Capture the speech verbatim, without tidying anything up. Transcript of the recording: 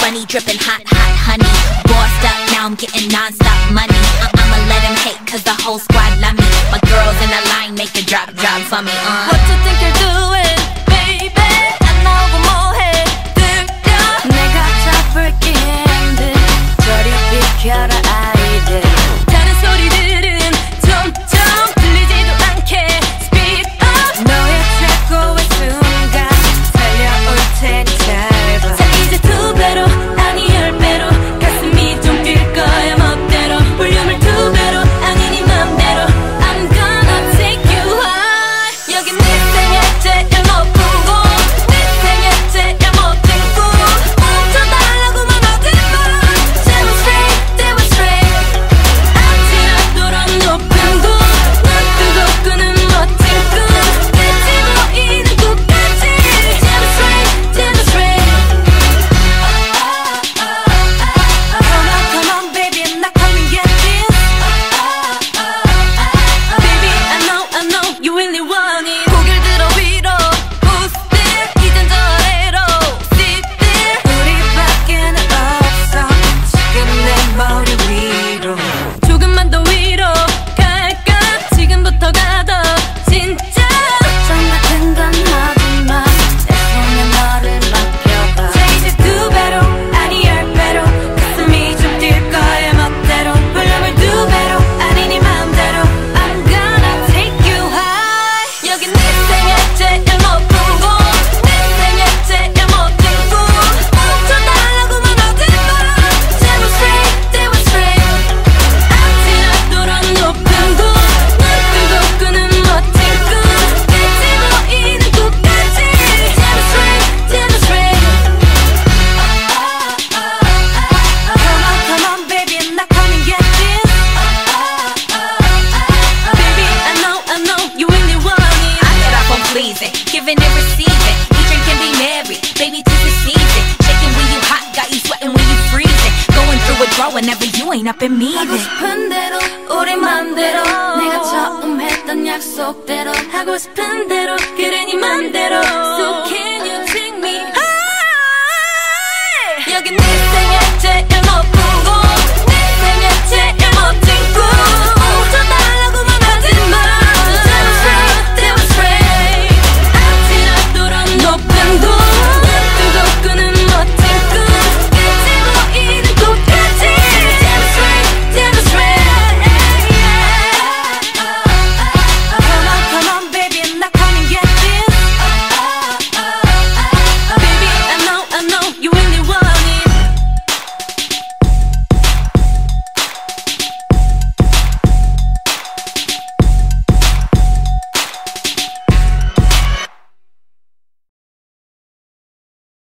money dripping hot, hot honey. Bossed up, now I'm getting non-stop money. I I'ma let him hate cause the whole squad love me. My girls in the line make the drop, drop for me. uh. What you think you're doing, baby? 안 나오고 뭐해, 들려. 내가 잡을게 힘들. 저리 비켜라 아이들. 다른 소리들은 점점 들리지도 않게 Speed up. 너의 최고의 순간 달려올 테니 잘 봐. 자 이제 두 배로 아니 열 배로 가슴이 좀 뛸 거야 멋대로. 볼륨을 두 배로 아니 네 맘대로. I'm gonna take you high. 여기 네 생애 제일 높은 곳, 네 생애 제일 멋진 꿈. 멈춰달라고만 하지 마. Demonstrate, demonstrate. 아찔하도록 높은 곳, 눈 뜨고 끄는 멋진 꿈. 끝이 보이는 곳까지 Demonstrate, demonstrate. Come on, come on, baby, I'm not coming get this. Baby, I know, I know, you really want it. 고개를 들어 위로, who's there? 이젠 저 아래로, sit there. 우리밖에는 없어, 지금 내 머리 위로. 조금만 더 위로 갈까? 지금부터 가도 진짜. 걱정 같은 건 하지 마, 내 손에 너를 맡겨봐. 자 이제 두 배로 아니 열 배로 가슴이 좀 뛸 거야 멋대로. 볼륨을 두 배로 아니 네 맘대로. I'm gonna take you high. 여기 네 생애 제일 높은 곳, 네 생애 제일 멋진 꿈. 멈춰달라고만 하지 마. Demonstrate, demonstrate. 아찔하도록 높은 곳, 눈 뜨고 끄는 멋진 꿈. 끝이 보이는 곳까지 Demonstrate, demonstrate. Come on, come on, baby, I'm not coming get this. Baby, I know, I know, you really want it. I get up on pleasing, giving and receiving. Eat, drink, and be merry, baby, tis the season. Shaking when you hot, got you sweating when you freezing. Going through withdrawal whenever you ain't up in me. 하고 싶은 대로 우리 맘대로. 내가 처음 했던 약속대로 하고 싶은 대로 그래 네 맘대로.